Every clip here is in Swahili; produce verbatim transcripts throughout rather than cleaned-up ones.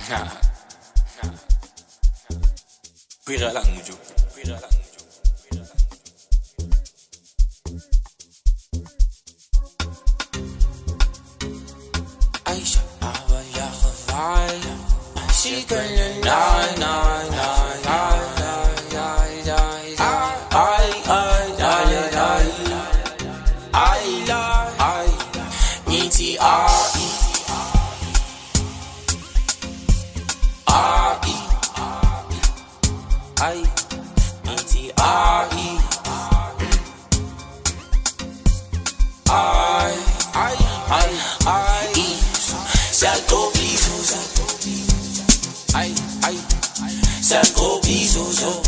Pira lang mo, Joe. Pira lang mo, Joe. Pira lang mo, Joe. Aisha, awaya kawai. She gonna die, die, die, die, die, die, die. I, I, die, die. I, lie, I, E T R E. R E. I, E T R E. I, I, I, I, E. Salto piso, I, I, salto piso,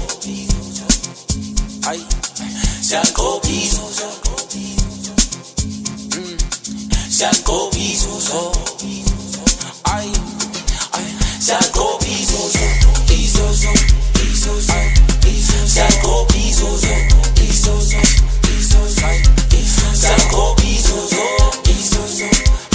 I, salto piso, salto piso, I, I, salto piso, piso, piso, salto piso, piso, piso, salto piso, piso.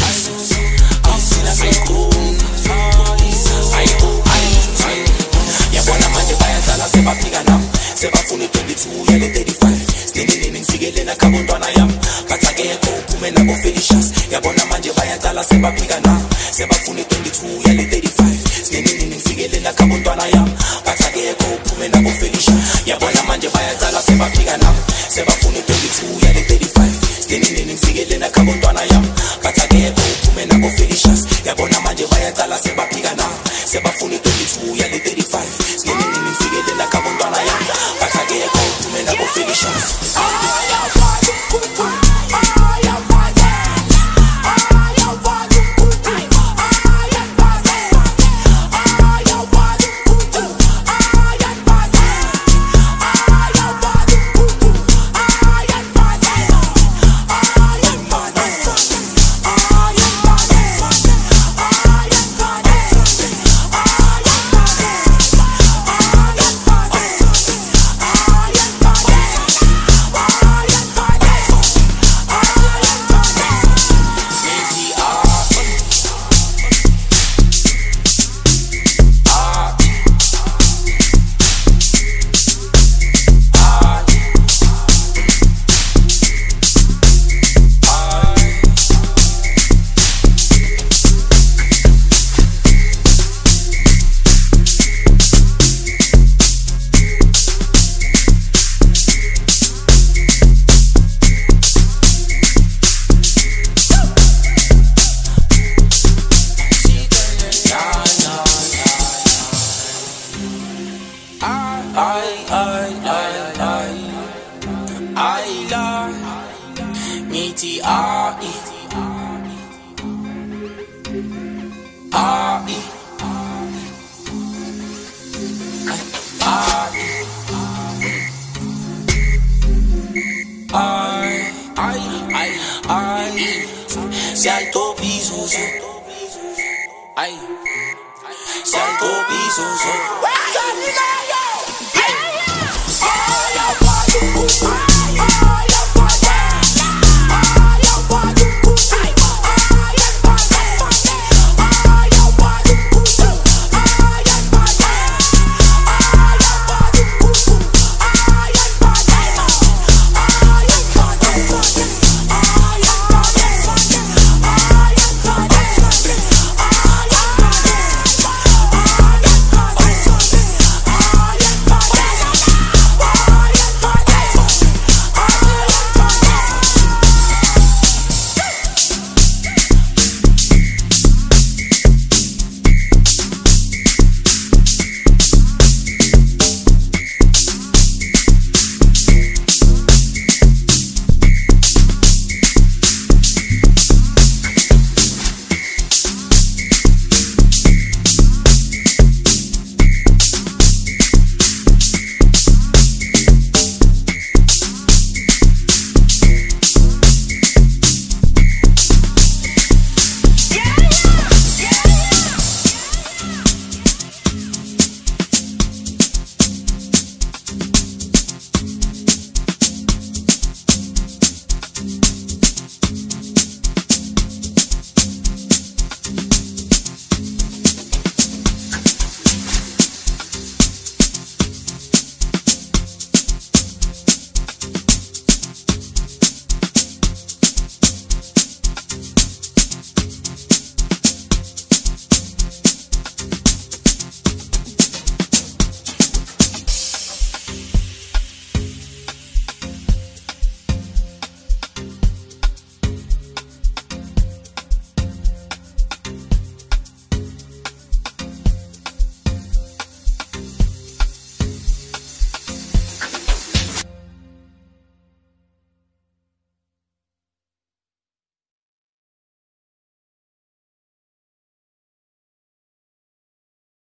Seba piga nam, seba funi twenty-two yale thirty-five. Stini nini figele na kabundwana yam. Katage ko kume na go felicious. Yabona manje bayatala seba piga nam, seba funi twenty-two yale thirty-five. Stini nini figele na kabundwana yam. Katage ko kume na go felicious. Yabona manje bayatala seba piga nam, seba funi twenty-two yale thirty-five. Stini nini figele na kabundwana yam. Katage ko kume na go felicious. Yabona manje bayatala seba piga nam, seba funi twenty-two yale thirty-five. Stini nini figele na kabundwana yam. Katage ko kume na go felicious. I, I, I, I, I love me T R E R E R E I, I, I, I salto piso, I salto piso,